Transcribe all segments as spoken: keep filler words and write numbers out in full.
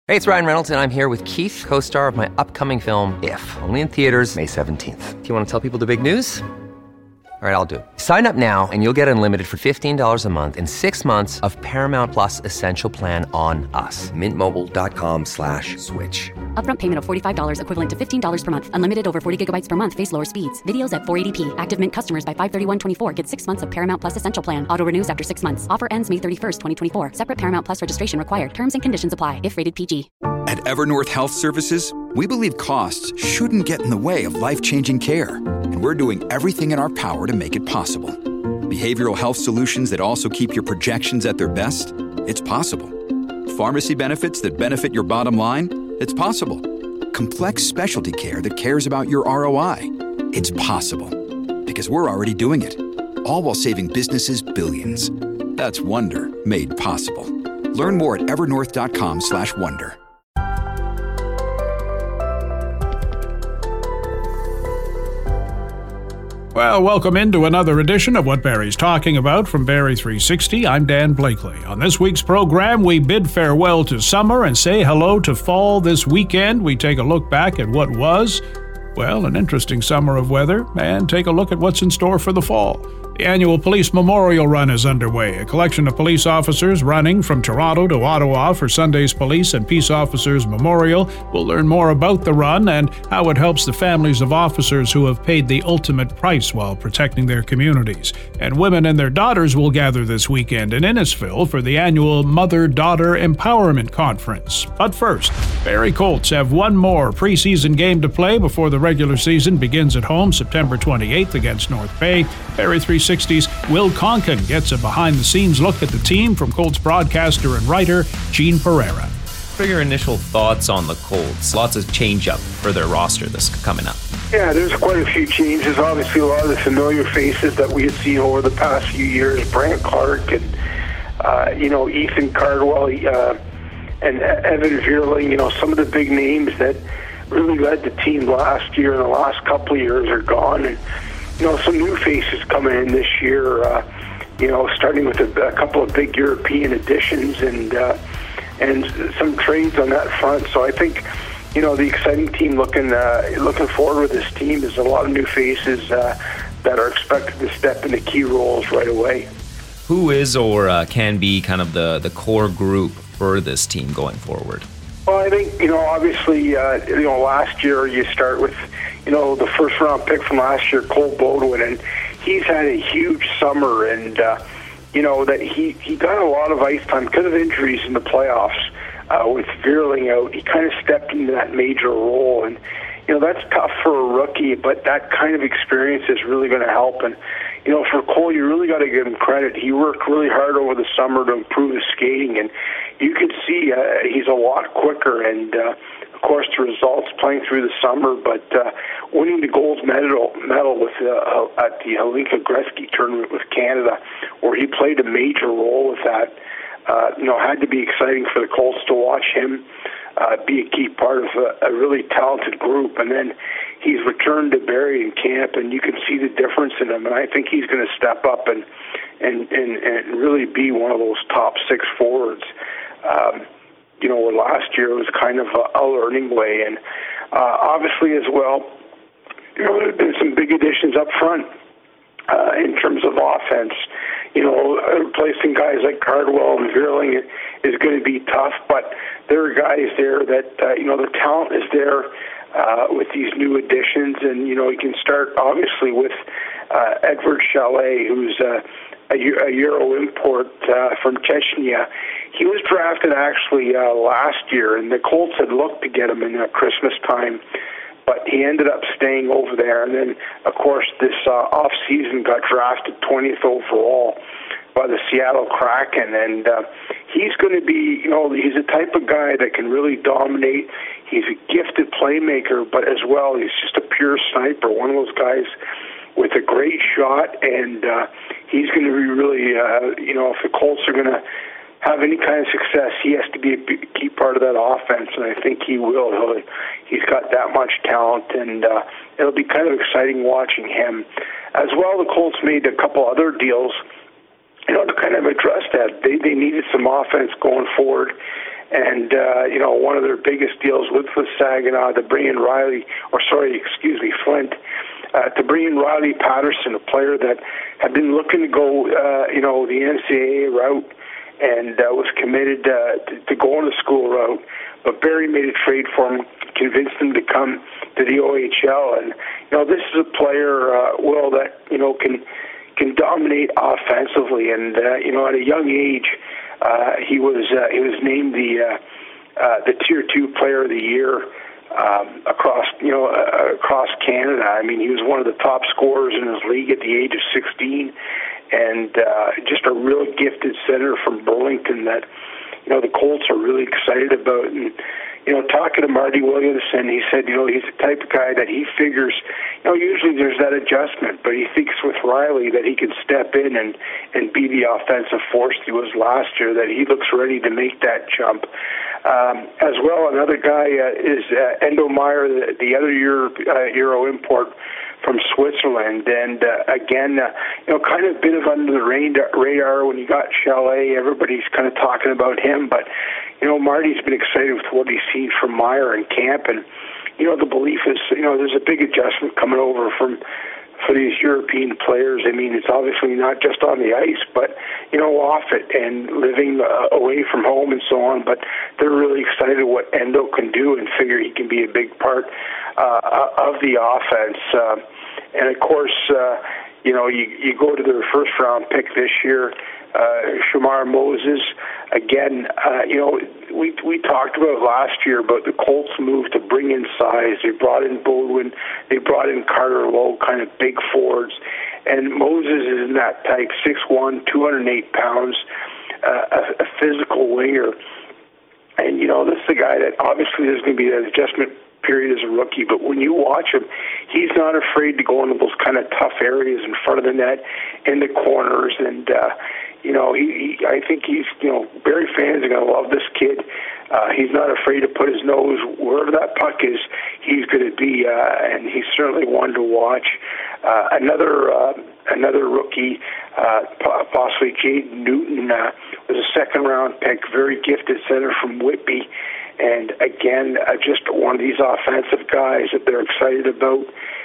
Hey, it's Ryan Reynolds, and I'm here with Keith, co-star of my upcoming film, If, only in theaters May seventeenth. Do you want to tell people the big news? All right, I'll do it. Sign up now and you'll get unlimited for fifteen dollars a month and six months of Paramount Plus Essential Plan on us. Mint Mobile dot com slash switch. Upfront payment of forty-five dollars equivalent to fifteen dollars per month. Unlimited over forty gigabytes per month. Face lower speeds. Videos at four eighty p. Active Mint customers by five thirty-one twenty-four get six months of Paramount Plus Essential Plan. Auto renews after six months. Offer ends May thirty-first, twenty twenty-four. Separate Paramount Plus registration required. Terms and conditions apply if rated P G. At Evernorth Health Services, we believe costs shouldn't get in the way of life-changing care, and we're doing everything in our power to make it possible. Behavioral health solutions that also keep your projections at their best? It's possible. Pharmacy benefits that benefit your bottom line? It's possible. Complex specialty care that cares about your R O I? It's possible. Because we're already doing it. All while saving businesses billions. That's Wonder made possible. Learn more at evernorth dot com slash wonder. Well, welcome into another edition of What Barry's Talking About from Barry three sixty. I'm Dan Blakely. On this week's program, we bid farewell to summer and say hello to fall this weekend. We take a look back at what was, well, an interesting summer of weather, and take a look at what's in store for the fall. The annual Police Memorial Run is underway, a collection of police officers running from Toronto to Ottawa for Sunday's Police and Peace Officers Memorial. We'll learn more about the run and how it helps the families of officers who have paid the ultimate price while protecting their communities. And women and their daughters will gather this weekend in Innisfil for the annual Mother-Daughter Empowerment Conference. But first, Barrie Colts have one more preseason game to play before the regular season begins at home September twenty-eighth against North Bay. Barrie three sixty's Will Conkin gets a behind-the-scenes look at the team from Colts broadcaster and writer Gene Pereira. What are your initial thoughts on the Colts? Lots of change-up for their roster this coming up. Yeah, there's quite a few changes. Obviously, a lot of the familiar faces that we had seen over the past few years, Brandt Clark and, uh, you know, Ethan Cardwell uh, and Evan Vierling, you know, some of the big names that really led the team last year and the last couple of years are gone. And, you know, some new faces coming in this year, uh, you know, starting with a, a couple of big European additions and uh, and some trades on that front. So I think, you know, the exciting team looking uh, looking forward with this team is a lot of new faces uh, that are expected to step into key roles right away. Who is or uh, can be kind of the, the core group for this team going forward? Well, I think, you know, obviously, uh, you know, last year you start with, you know, the first round pick from last year, Cole Bodwin, and he's had a huge summer, and, uh, you know, that he, he got a lot of ice time because of injuries in the playoffs uh, with Vierling out. He kind of stepped into that major role, and, you know, that's tough for a rookie, but that kind of experience is really going to help. And, you know, for Cole, you really got to give him credit. He worked really hard over the summer to improve his skating, and you can see uh, he's a lot quicker, and, uh, of course, the results playing through the summer, but uh, winning the gold medal medal with uh, at the Hlinka Gretzky tournament with Canada, where he played a major role with that, uh, you know, had to be exciting for the Colts to watch him uh, be a key part of a, a really talented group. And then he's returned to Barrie in camp, and you can see the difference in him. And I think he's going to step up and and, and and really be one of those top six forwards. Um, you know, last year it was kind of a, a learning way. And uh, obviously as well, you know, there have been some big additions up front uh, in terms of offense. You know, replacing guys like Cardwell and Vierling is going to be tough, but there are guys there that, uh, you know, the talent is there uh, with these new additions. And, you know, you can start obviously with uh, Edward Chalet, who's uh, a, a Euro import uh, from Chechnya. He was drafted actually uh, last year, and the Colts had looked to get him in uh, Christmas time, but he ended up staying over there. And then, of course, this uh, off-season got drafted twentieth overall by the Seattle Kraken, and uh, he's going to be, you know, he's a type of guy that can really dominate. He's a gifted playmaker, but as well, he's just a pure sniper, one of those guys with a great shot, and uh, he's going to be really, uh, you know, if the Colts are going to have any kind of success, he has to be a big, key part of that offense, and I think he will. He'll, he's got that much talent, and uh, it'll be kind of exciting watching him. As well, the Colts made a couple other deals, you know, to kind of address that. They they needed some offense going forward, And, uh, you know, one of their biggest deals with, with Saginaw to bring in Riley, or sorry, excuse me, Flint, uh, to bring in Riley Patterson, a player that had been looking to go, uh, you know, the N C A A route and uh, was committed uh, to, to go on the school route. But Barrie made a trade for him, convinced him to come to the O H L. And, you know, this is a player, uh, Will, that, you know, can can dominate offensively. And, uh, you know, at a young age, uh, he was uh, he was named the uh, uh, the Tier two Player of the Year um, across, you know, uh, across Canada. I mean, he was one of the top scorers in his league at the age of sixteen. And uh, just a real gifted center from Burlington that, you know, the Colts are really excited about. And, you know, talking to Marty Williamson, he said, you know, he's the type of guy that he figures, you know, usually there's that adjustment, but he thinks with Riley that he can step in and, and be the offensive force he was last year, that he looks ready to make that jump. Um, as well, another guy uh, is uh, Endo Meyer, the, the other Euro, uh, Euro import from Switzerland, and uh, again, uh, you know, kind of bit of under the radar when you got Chalet. Everybody's kind of talking about him, but you know, Marty's been excited with what he's seen from Meyer in camp, and you know, the belief is, you know, there's a big adjustment coming over from for these European players. I mean, it's obviously not just on the ice, but you know, off it and living uh, away from home and so on. But they're really excited what Endo can do and figure he can be a big part uh, of the offense. Uh, and of course, uh, you know, you, you go to their first round pick this year, uh, Shamar Moses. Again, uh, you know, we we talked about last year about the Colts' move to bring in size. They brought in Bodwin, they brought in Carter Lowe, kind of big forwards, and Moses is in that type, six one, two hundred eight pounds, uh, a, a physical winger. And, you know, this is a guy that obviously there's going to be an adjustment period as a rookie, but when you watch him, he's not afraid to go into those kind of tough areas in front of the net, in the corners, and, uh, you know, he, he, I think he's, you know, Barrie fans are going to love this kid. Uh, he's not afraid to put his nose wherever that puck is, he's going to be, uh, and he's certainly one to watch. Uh, another uh, another rookie, uh, possibly Jaden Newton, uh, was a second-round pick, very gifted center from Whitby. And again, uh, just one of these offensive guys that they're excited about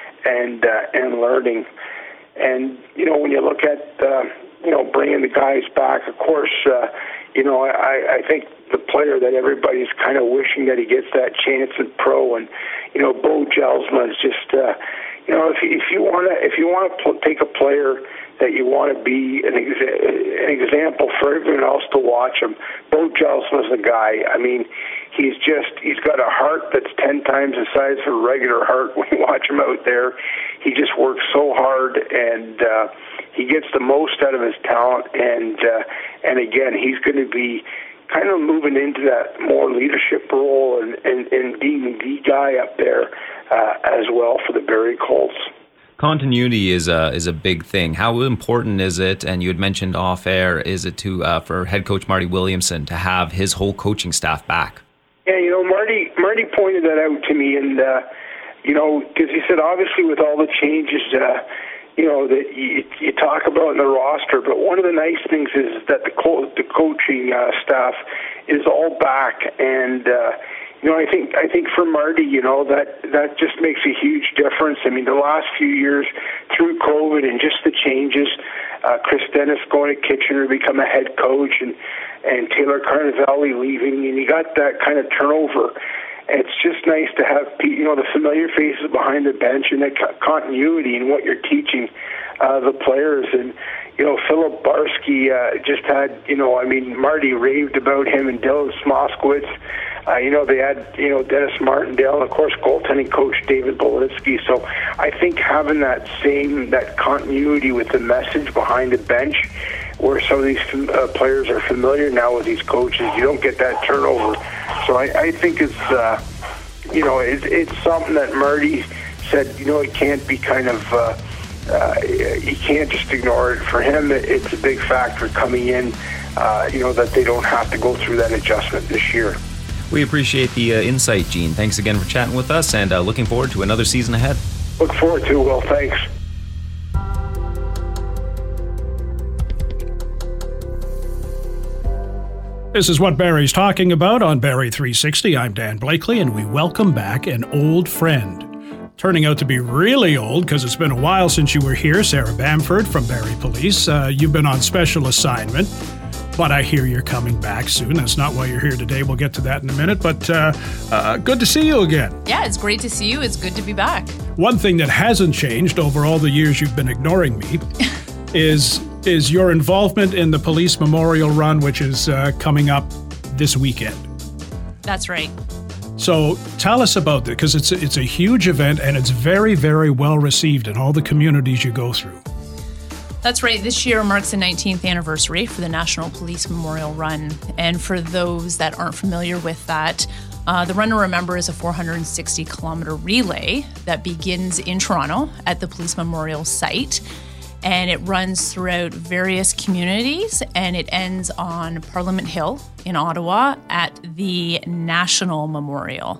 and uh, and learning. And, you know, when you look at, uh, you know, bringing the guys back, of course, uh, you know, I, I think the player that everybody's kind of wishing that he gets that chance in pro, and, you know, Bo Jelsma is just, uh, you know, if, if you want to if you want to pl- take a player that you want to be an, exa- an example for everyone else to watch him, Bo Jelsma's the guy. I mean, he's just, he's got a heart that's ten times the size of a regular heart when you watch him out there. He just works so hard, and uh, he gets the most out of his talent. And, uh, and again, he's going to be kind of moving into that more leadership role and, and, and being the guy up there uh, as well for the Barrie Colts. Continuity is a is a big thing. How important is it? And you had mentioned off air, is it to uh, for head coach Marty Williamson to have his whole coaching staff back? Yeah, you know, Marty Marty pointed that out to me, and uh, you know, because he said obviously with all the changes, uh, you know, that you, you talk about in the roster, but one of the nice things is that the co- the coaching uh, staff is all back, and uh, you know, I think I think for Marty, you know, that that just makes a huge difference. I mean, the last few years through COVID and just the changes, uh, Chris Dennis going to Kitchener to become a head coach, and and Taylor Carnevale leaving, and you got that kind of turnover. It's just nice to have, you know, the familiar faces behind the bench and that continuity in what you're teaching uh, the players. And, you know, Philip Barsky uh, just had, you know, I mean, Marty raved about him, and Dylan Smoskowitz. Uh, you know, they had, you know, Dennis Martindale, and, of course, goaltending coach David Belinsky. So I think having that same, that continuity with the message behind the bench, where some of these uh, players are familiar now with these coaches, you don't get that turnover. So I, I think it's, uh, you know, it, it's something that Marty said, you know, it can't be kind of, uh, uh, you can't just ignore it. For him, it's a big factor coming in, uh, you know, that they don't have to go through that adjustment this year. We appreciate the uh, insight, Gene. Thanks again for chatting with us, and uh, looking forward to another season ahead. Look forward to it, Will. Thanks. This is What Barry's Talking About on Barry three sixty. I'm Dan Blakely, and we welcome back an old friend. Turning out to be really old because it's been a while since you were here, Sarah Bamford from Barrie Police. Uh, you've been on special assignment, but I hear you're coming back soon. That's not why you're here today. We'll get to that in a minute, but uh, uh, good to see you again. Yeah, it's great to see you. It's good to be back. One thing that hasn't changed over all the years you've been ignoring me is is your involvement in the Police Memorial Run, which is uh, coming up this weekend. That's right. So tell us about it, because it's, it's a huge event and it's very, very well received in all the communities you go through. That's right. This year marks the nineteenth anniversary for the National Police Memorial Run. And for those that aren't familiar with that, uh, the Run to Remember is a four hundred sixty kilometer relay that begins in Toronto at the Police Memorial site. And it runs throughout various communities, and it ends on Parliament Hill in Ottawa at the National Memorial.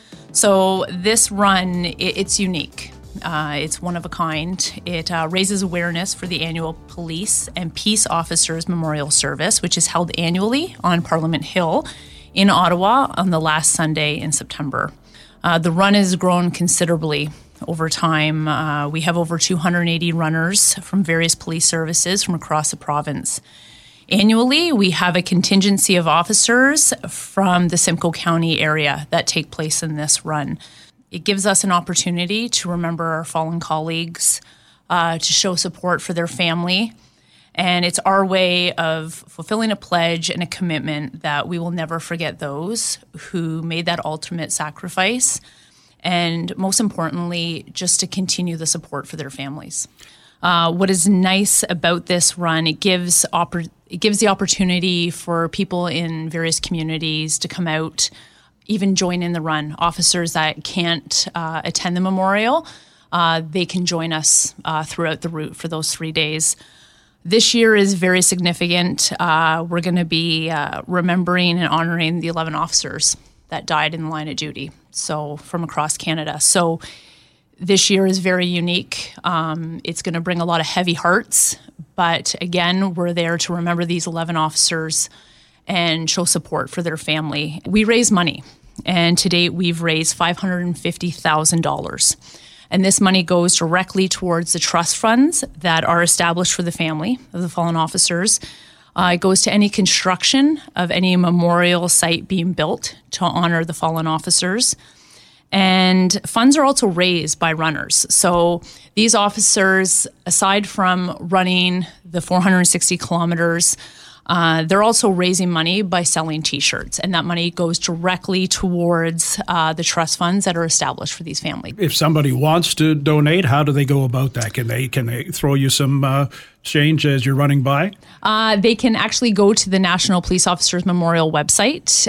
So this run, it's unique. Uh, it's one of a kind. It uh, raises awareness for the annual Police and Peace Officers Memorial Service, which is held annually on Parliament Hill in Ottawa on the last Sunday in September. Uh, the run has grown considerably over time. Uh, we have over two hundred eighty runners from various police services from across the province. Annually, we have a contingency of officers from the Simcoe County area that take place in this run. It gives us an opportunity to remember our fallen colleagues, uh, to show support for their family, and it's our way of fulfilling a pledge and a commitment that we will never forget those who made that ultimate sacrifice, and most importantly, just to continue the support for their families. Uh, what is nice about this run, it gives oppor- it gives the opportunity for people in various communities to come out, even join in the run. Officers that can't uh, attend the memorial, uh, they can join us uh, throughout the route for those three days. This year is very significant. Uh, we're going to be uh, remembering and honoring the eleven officers that died in the line of duty, so from across Canada. So this year is very unique. Um, it's going to bring a lot of heavy hearts, but again, we're there to remember these eleven officers and show support for their family. We raise money, and to date, we've raised five hundred fifty thousand dollars. And this money goes directly towards the trust funds that are established for the family of the fallen officers. Uh, it goes to any construction of any memorial site being built to honor the fallen officers. And funds are also raised by runners. So these officers, aside from running the four hundred sixty kilometers, uh, they're also raising money by selling T-shirts. And that money goes directly towards uh, the trust funds that are established for these families. If somebody wants to donate, how do they go about that? Can they can they throw you some uh, change as you're running by? Uh, they can actually go to the National Police Officers Memorial website.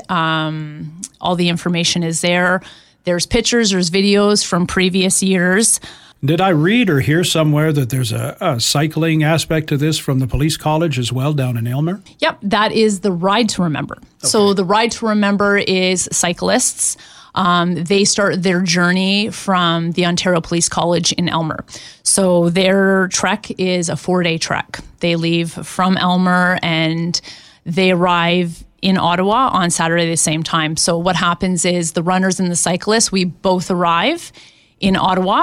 Um, all the information is there. There's pictures, there's videos from previous years. Did I read or hear somewhere that there's a, a cycling aspect to this from the police college as well down in Aylmer? Yep, that is the Ride to Remember. Okay. So the Ride to Remember is cyclists. Um, they start their journey from the Ontario Police College in Aylmer. So their trek is a four-day trek. They leave from Aylmer and they arrive in Ottawa on Saturday at the same time. So what happens is the runners and the cyclists, we both arrive in Ottawa,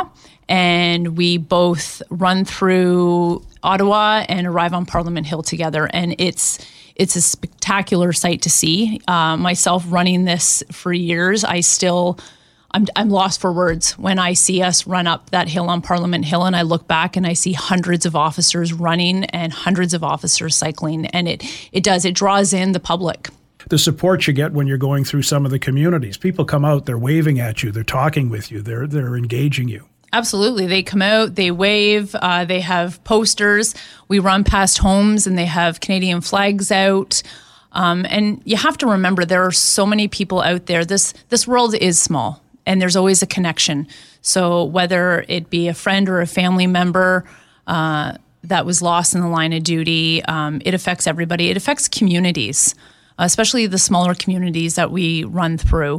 and we both run through Ottawa and arrive on Parliament Hill together. And it's it's a spectacular sight to see. Uh, myself running this for years, I still, I'm, I'm lost for words when I see us run up that hill on Parliament Hill, and I look back and I see hundreds of officers running and hundreds of officers cycling. And it it does, it draws in the public. The support you get when you're going through some of the communities. People come out, they're waving at you, they're talking with you, they're they're engaging you. Absolutely. They come out, they wave, uh, they have posters. We run past homes and they have Canadian flags out. Um, and you have to remember, there are so many people out there. This this world is small, and there's always a connection. So whether it be a friend or a family member uh, that was lost in the line of duty, um, it affects everybody. It affects communities, especially the smaller communities that we run through.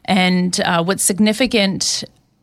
And uh, what's significant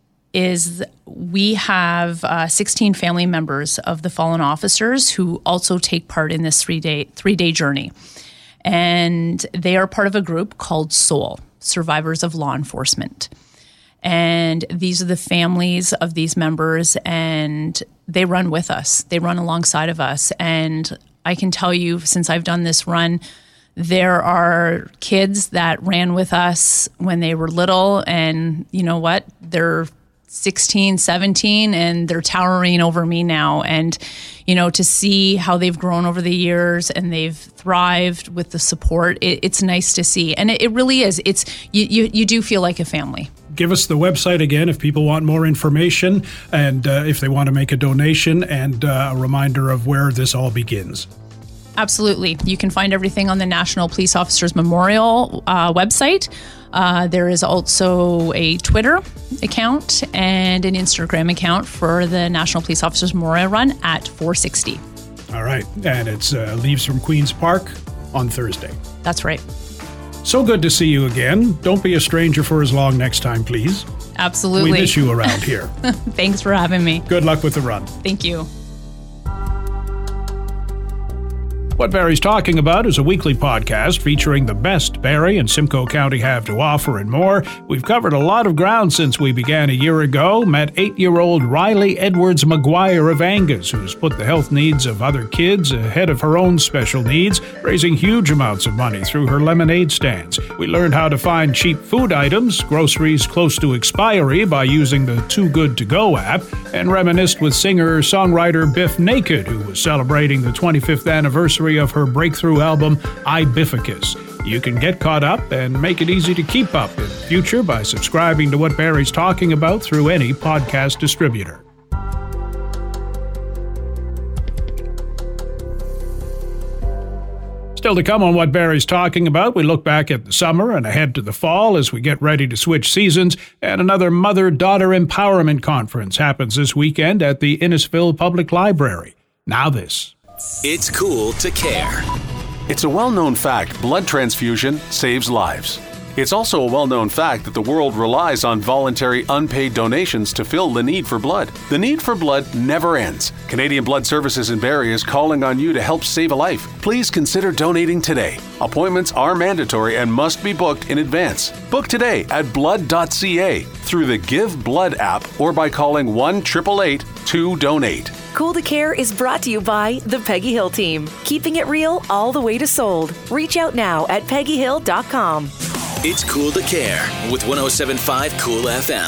is we have uh, sixteen family members of the fallen officers who also take part in this three-day three-day journey. And they are part of a group called SOUL, Survivors of Law Enforcement. And these are the families of these members, and they run with us. They run alongside of us. And I can tell you, since I've done this run, there are kids that ran with us when they were little, and you know what? They're sixteen, seventeen, and they're towering over me now. And, you know, to see how they've grown over the years and they've thrived with the support, it, it's nice to see. And it, it really is. It's you, you, you do feel like a family. Give us the website again if people want more information and uh, if they want to make a donation, and uh, a reminder of where this all begins. Absolutely. You can find everything on the National Police Officers Memorial uh, website. Uh, there is also a Twitter account and an Instagram account for the National Police Officers Memorial Run at four sixty. All right. And it's uh, leaves from Queen's Park on Thursday. That's right. So good to see you again. Don't be a stranger for as long next time, please. Absolutely. We miss you around here. Thanks for having me. Good luck with the run. Thank you. What Barrie's Talking About is a weekly podcast featuring the best Barrie and Simcoe County have to offer and more. We've covered a lot of ground since we began a year ago, met eight-year-old Riley Edwards McGuire of Angus, who's put the health needs of other kids ahead of her own special needs, raising huge amounts of money through her lemonade stands. We learned how to find cheap food items, groceries close to expiry by using the Too Good To Go app, and reminisced with singer-songwriter Biff Naked, who was celebrating the twenty-fifth anniversary of her breakthrough album, Ibificus. You can get caught up and make it easy to keep up in the future by subscribing to What Barrie's Talking About through any podcast distributor. Still to come on What Barrie's Talking About, we look back at the summer and ahead to the fall as we get ready to switch seasons, and another Mother-Daughter Empowerment Conference happens this weekend at the Innisfil Public Library. Now this. It's cool to care. It's a well-known fact blood transfusion saves lives. It's also a well-known fact that the world relies on voluntary unpaid donations to fill the need for blood. The need for blood never ends. Canadian Blood Services in Barrie is calling on you to help save a life. Please consider donating today. Appointments are mandatory and must be booked in advance. Book today at blood dot c a through the Give Blood app or by calling one eight eight eight two donate. Cool to Care is brought to you by the Peggy Hill team, keeping it real all the way to sold. Reach out now at peggy hill dot com. It's cool to care with one oh seven point five Cool F M.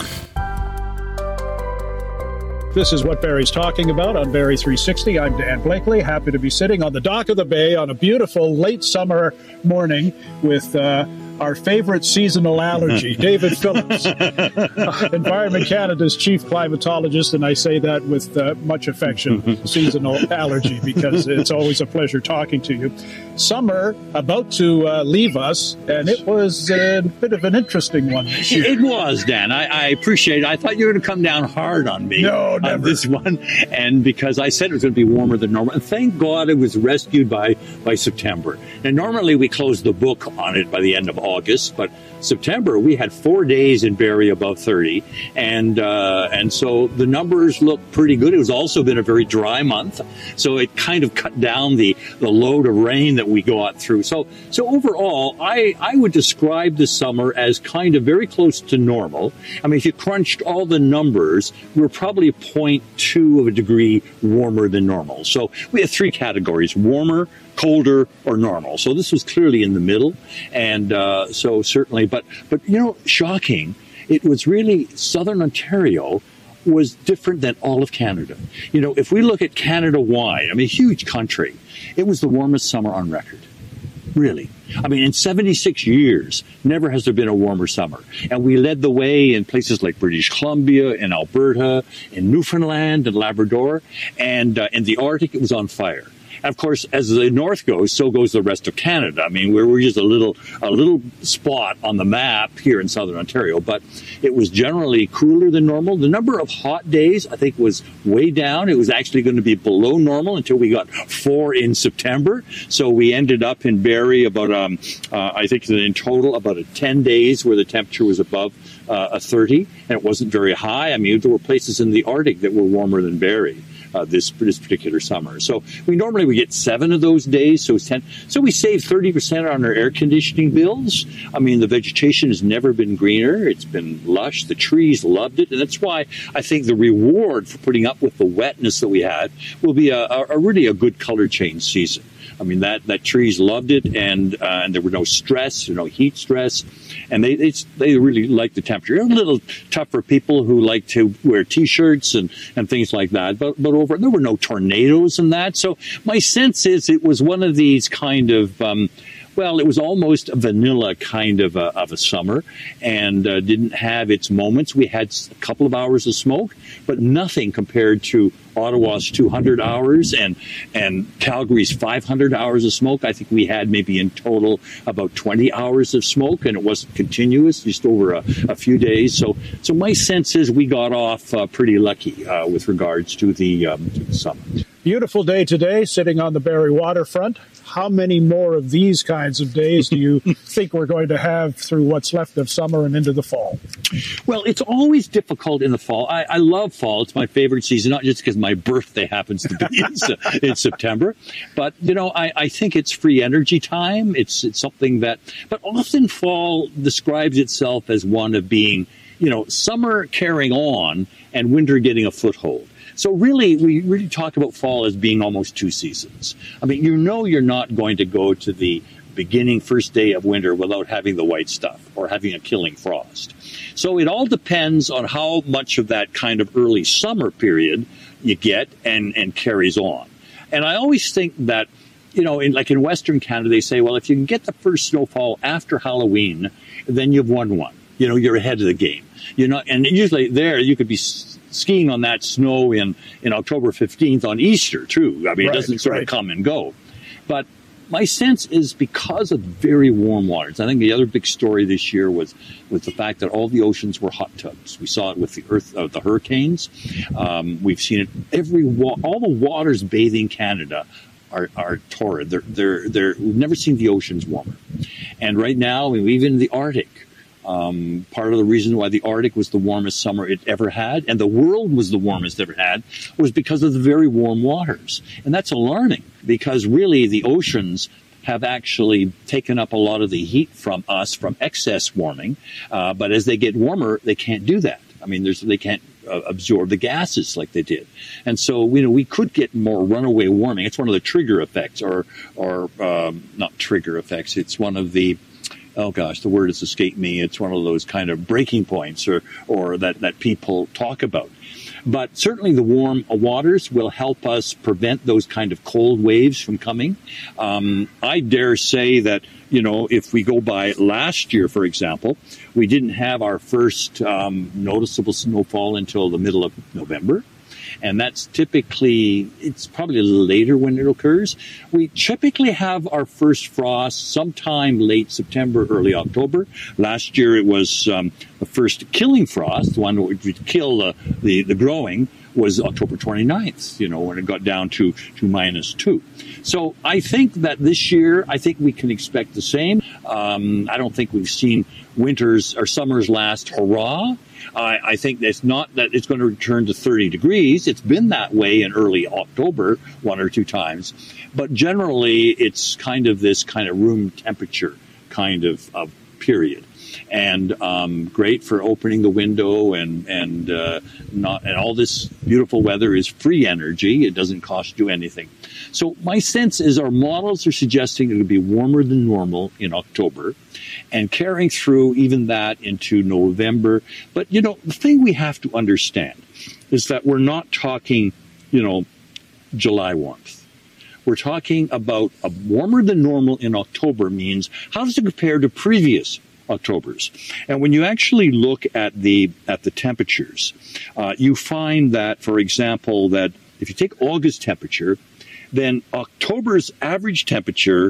This is What Barrie's Talking About on Barrie three sixty. I'm Dan Blakely, happy to be sitting on the dock of the bay on a beautiful late summer morning with uh, our favorite seasonal allergy, David Phillips, Environment Canada's chief climatologist, and I say that with uh, much affection, seasonal allergy, because it's always a pleasure talking to you. Summer about to uh, leave us, and it was a bit of an interesting one this year. It was, Dan. I, I appreciate it. I thought you were going to come down hard on me no, never. on this one, and because I said it was going to be warmer than normal, and thank God it was rescued by, by September. And normally we close the book on it by the end of August, but September we had four days in Barrie above thirty, and uh, and so the numbers look pretty good. It was also been a very dry month, so it kind of cut down the, the load of rain that we got through. So so overall, I, I would describe the summer as kind of very close to normal. I mean, if you crunched all the numbers, we were probably zero point two of a degree warmer than normal. So we have three categories: warmer, colder, or normal. So this was clearly in the middle, and uh, so certainly, but but you know, shocking, it was really Southern Ontario was different than all of Canada. You know, if we look at Canada-wide, I mean, huge country, it was the warmest summer on record. Really. I mean, in seventy-six years, never has there been a warmer summer. And we led the way in places like British Columbia, in Alberta, in Newfoundland, and Labrador, and uh, in the Arctic, it was on fire. And of course, as the north goes, so goes the rest of Canada. I mean, we're, we're just a little a little spot on the map here in Southern Ontario, but it was generally cooler than normal. The number of hot days, I think, was way down. It was actually going to be below normal until we got four in September. So we ended up in Barrie about, um, uh, I think in total, about a ten days where the temperature was above uh, a thirty, and it wasn't very high. I mean, there were places in the Arctic that were warmer than Barrie. uh, this this particular summer. So we normally we get seven of those days, so it's ten. So we save thirty percent on our air conditioning bills. I mean, the vegetation has never been greener. It's been lush. The trees loved it, and that's why I think the reward for putting up with the wetness that we had will be a, a, a really a good color change season. I mean, that, that trees loved it, and uh, and there were no stress, no heat stress, and they they, they really liked the temperature. It was a little tough for people who like to wear T-shirts and, and things like that, but but over there were no tornadoes and that. So my sense is it was one of these kind of um, well, it was almost a vanilla kind of a, of a summer, and uh, didn't have its moments. We had a couple of hours of smoke, but nothing compared to Ottawa's two hundred hours and and Calgary's five hundred hours of smoke. I think we had maybe in total about twenty hours of smoke, and it wasn't continuous, just over a, a few days. So, so my sense is we got off uh, pretty lucky uh, with regards to the, um, to the summer. Beautiful day today, sitting on the Barrie waterfront. How many more of these kinds of days do you think we're going to have through what's left of summer and into the fall? Well, it's always difficult in the fall. I, I love fall. It's my favorite season, not just because my birthday happens to be in, in September, but, you know, I, I think it's free energy time. It's, it's something that, but often fall describes itself as one of being, you know, summer carrying on and winter getting a foothold. So really, we really talk about fall as being almost two seasons. I mean, you know you're not going to go to the beginning first day of winter without having the white stuff or having a killing frost. So it all depends on how much of that kind of early summer period you get and, and carries on. And I always think that, you know, in, like in Western Canada, they say, well, if you can get the first snowfall after Halloween, then you've won one. You know, you're ahead of the game. You're not, and usually there you could be skiing on that snow in, in October fifteenth on Easter, too. I mean, right, it doesn't sort right. of come and go. But my sense is because of very warm waters. I think the other big story this year was, was the fact that all the oceans were hot tubs. We saw it with the earth, uh, the hurricanes. Um, we've seen it every, wa- all the waters bathing Canada are, are torrid. They're, they're, they're, we've never seen the oceans warmer. And right now, even the Arctic, Um, part of the reason why the Arctic was the warmest summer it ever had, and the world was the warmest it ever had, was because of the very warm waters. And that's alarming, because really the oceans have actually taken up a lot of the heat from us from excess warming. Uh, but as they get warmer, they can't do that. I mean, there's, they can't uh, absorb the gases like they did. And so, you know, we could get more runaway warming. It's one of the trigger effects, or, or um, not trigger effects. It's one of the oh gosh, the word has escaped me. It's one of those kind of breaking points or, or that, that people talk about. But certainly the warm waters will help us prevent those kind of cold waves from coming. Um, I dare say that, you know, if we go by last year, for example, we didn't have our first um, noticeable snowfall until the middle of November. And that's typically, it's probably a little later when it occurs. We typically have our first frost sometime late September, early October. Last year it was um, the first killing frost, the one that would kill the, the, the growing, was October twenty-ninth, you know, when it got down to, to minus two. So I think that this year, I think we can expect the same. Um, I don't think we've seen winters or summers last hurrah. I, I think it's not that it's going to return to thirty degrees. It's been that way in early October one or two times. But generally, it's kind of this kind of room temperature kind of, of period. And um, great for opening the window, and and uh, not and all this beautiful weather is free energy. It doesn't cost you anything. So my sense is our models are suggesting it'll be warmer than normal in October, and carrying through even that into November. But you know, the thing we have to understand is that we're not talking, you know, July warmth. We're talking about a warmer than normal in October means how does it compare to previous Octobers? And when you actually look at the at the temperatures, uh, you find that, for example, that if you take August temperature, then October's average temperature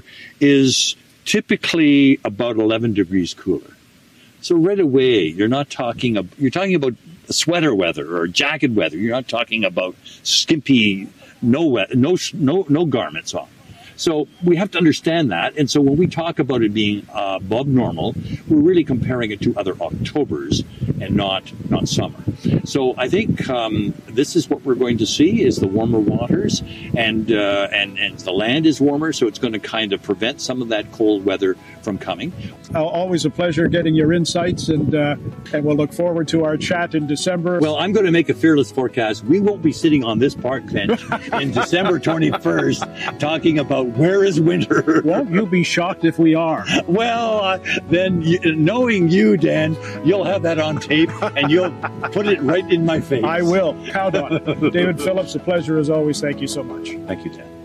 is typically about eleven degrees cooler. So right away, you're not talking about, you're talking about sweater weather or jacket weather. You're not talking about skimpy no no no no garments on. So we have to understand that. And so when we talk about it being uh, above normal, we're really comparing it to other Octobers and not not summer. So I think um, this is what we're going to see is the warmer waters, and uh, and and the land is warmer, so it's going to kind of prevent some of that cold weather from coming. Uh, always a pleasure getting your insights, and uh, and we'll look forward to our chat in December. Well, I'm going to make a fearless forecast. We won't be sitting on this park bench in December twenty-first talking about where is winter. Won't you be shocked if we are? Well, uh, then you, knowing you, Dan, you'll have that on tape and you'll put it right in my face. I will. Count on it. David Phillips, a pleasure as always. Thank you so much. Thank you, Dan.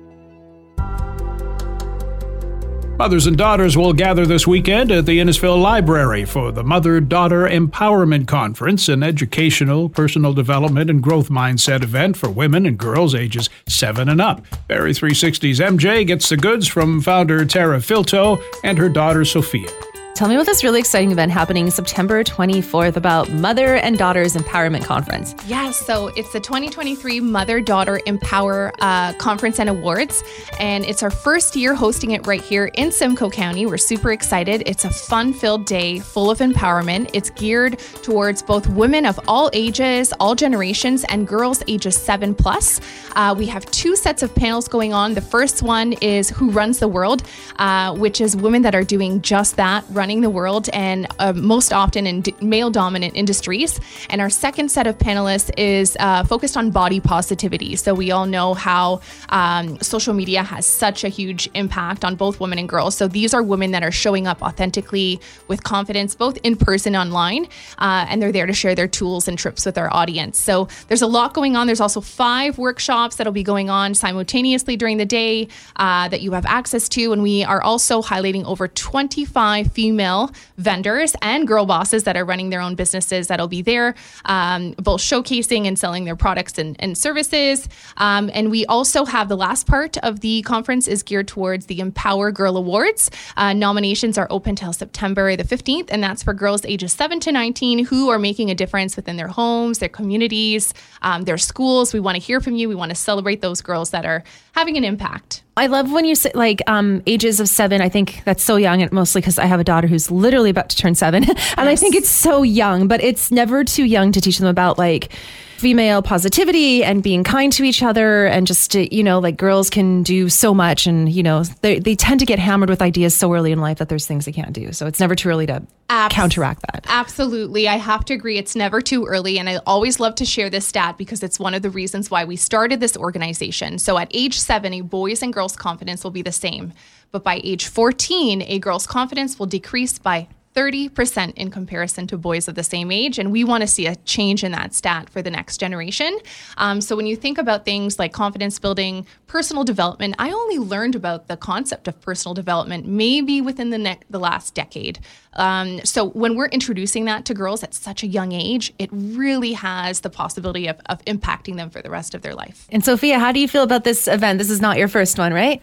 Mothers and daughters will gather this weekend at the Innisfil Library for the Mother-Daughter Empowerment Conference, an educational, personal development, and growth mindset event for women and girls ages seven and up. Barrie three sixty's M J gets the goods from founder Tara Filto and her daughter Sophia. Tell me about this really exciting event happening September twenty-fourth about Mother and Daughters Empowerment Conference. Yeah, so it's the twenty twenty-three Mother-Daughter Empower uh, Conference and Awards, and it's our first year hosting it right here in Simcoe County. We're super excited. It's a fun-filled day full of empowerment. It's geared towards both women of all ages, all generations, and girls ages seven plus. Uh, we have two sets of panels going on. The first one is Who Runs the World, uh, which is women that are doing just that, running the world, and uh, most often in d- male-dominant industries. And our second set of panelists is uh, focused on body positivity. So we all know how um, social media has such a huge impact on both women and girls. So these are women that are showing up authentically with confidence, both in person and online, uh, and they're there to share their tools and trips with our audience. So there's a lot going on. There's also five workshops that'll be going on simultaneously during the day uh, that you have access to. And we are also highlighting over twenty-five female Female vendors and girl bosses that are running their own businesses that'll be there, um, both showcasing and selling their products and, and services. Um, and we also have the last part of the conference is geared towards the Empower Girl Awards. Uh, nominations are open till September the fifteenth, and that's for girls ages seven to nineteen who are making a difference within their homes, their communities, um, their schools. We want to hear from you. We want to celebrate those girls that are having an impact. I love when you say like um, ages of seven. I think that's so young, and mostly because I have a daughter who's literally about to turn seven. and yes. I think it's so young, but it's never too young to teach them about like female positivity and being kind to each other, and just to, you know, like girls can do so much, and you know they they tend to get hammered with ideas so early in life that there's things they can't do. So it's never too early to Abs- counteract that. Absolutely. I have to agree. It's never too early. And I always love to share this stat because it's one of the reasons why we started this organization. So at age seven, a boy's and girls' confidence will be the same. But by age fourteen, a girl's confidence will decrease by thirty percent in comparison to boys of the same age. And we want to see a change in that stat for the next generation. Um, so when you think about things like confidence building, personal development, I only learned about the concept of personal development maybe within the, ne- the last decade. Um, so when we're introducing that to girls at such a young age, it really has the possibility of, of impacting them for the rest of their life. And Sophia, how do you feel about this event? This is not your first one, right?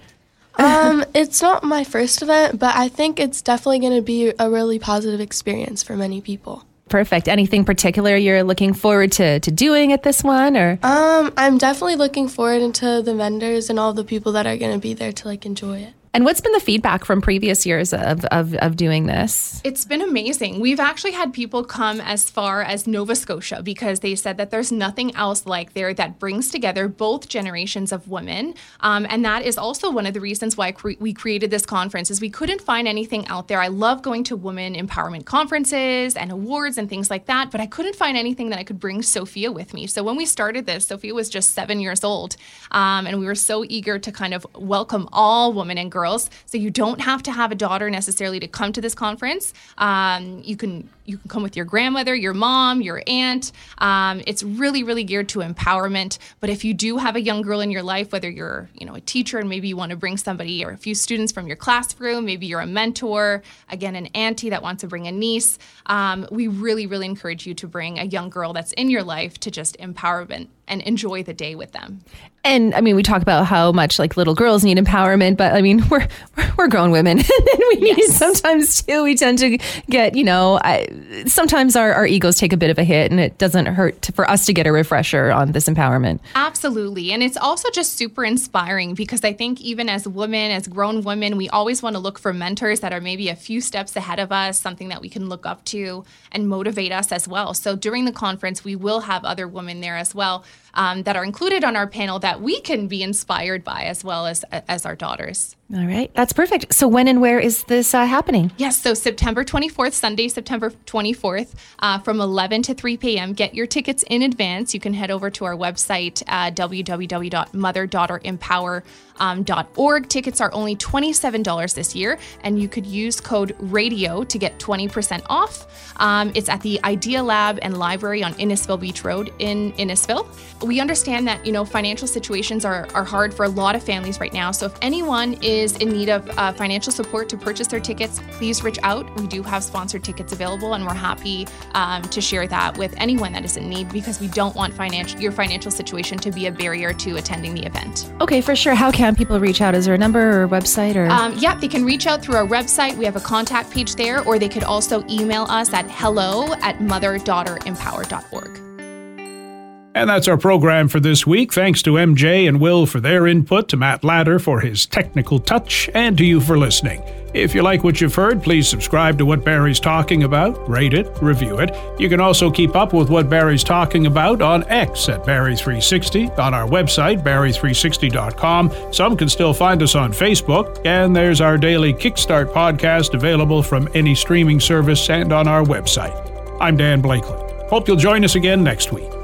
um, it's not my first event, but I think it's definitely going to be a really positive experience for many people. Perfect. Anything particular you're looking forward to, to doing at this one, or? Um, I'm definitely looking forward into the vendors and all the people that are going to be there to like enjoy it. And what's been the feedback from previous years of, of, of doing this? It's been amazing. We've actually had people come as far as Nova Scotia because they said that there's nothing else like there that brings together both generations of women. Um, and that is also one of the reasons why cre- we created this conference is we couldn't find anything out there. I love going to women empowerment conferences and awards and things like that, but I couldn't find anything that I could bring Sophia with me. So when we started this, Sophia was just seven years old. Um, and we were so eager to kind of welcome all women and girls. So you don't have to have a daughter necessarily to come to this conference. Um, you can you can come with your grandmother, your mom, your aunt. Um, it's really, really geared to empowerment. But if you do have a young girl in your life, whether you're you know a teacher and maybe you want to bring somebody or a few students from your classroom, maybe you're a mentor, again, an auntie that wants to bring a niece, um, we really, really encourage you to bring a young girl that's in your life to just empowerment and enjoy the day with them. And I mean, we talk about how much like little girls need empowerment, but I mean, we're we're grown women, and we need Yes. sometimes too. We tend to get, you know, I, sometimes our, our egos take a bit of a hit, and it doesn't hurt to, for us to get a refresher on this empowerment. Absolutely. And it's also just super inspiring because I think even as women, as grown women, we always want to look for mentors that are maybe a few steps ahead of us, something that we can look up to and motivate us as well. So during the conference, we will have other women there as well um, that are included on our panel that we can be inspired by as well as as our daughters. All right. That's perfect. So when and where is this uh, happening? Yes, so September twenty-fourth, Sunday, September twenty-fourth, uh, from eleven to three p.m. Get your tickets in advance. You can head over to our website, uh, w w w dot mother daughter empower dot org. Tickets are only twenty-seven dollars this year, and you could use code RADIO to get twenty percent off. Um, it's at the Idea Lab and Library on Innisfil Beach Road in Innisfil. We understand that, you know, financial situations are, are hard for a lot of families right now. So if anyone is in need of uh, financial support to purchase their tickets, please reach out. We do have sponsored tickets available, and we're happy um, to share that with anyone that is in need because we don't want financial your financial situation to be a barrier to attending the event. Okay, for sure. How can people reach out? Is there a number or website or? Um, yeah, they can reach out through our website. We have a contact page there, or they could also email us at hello at mother daughter empower dot org. And that's our program for this week. Thanks to M J and Will for their input, to Matt Ladder for his technical touch, and to you for listening. If you like what you've heard, please subscribe to What Barry's Talking About, rate it, review it. You can also keep up with What Barry's Talking About on X at Barry three sixty, on our website, barry three sixty dot com. Some can still find us on Facebook, and there's our daily Kickstart podcast available from any streaming service and on our website. I'm Dan Blakely. Hope you'll join us again next week.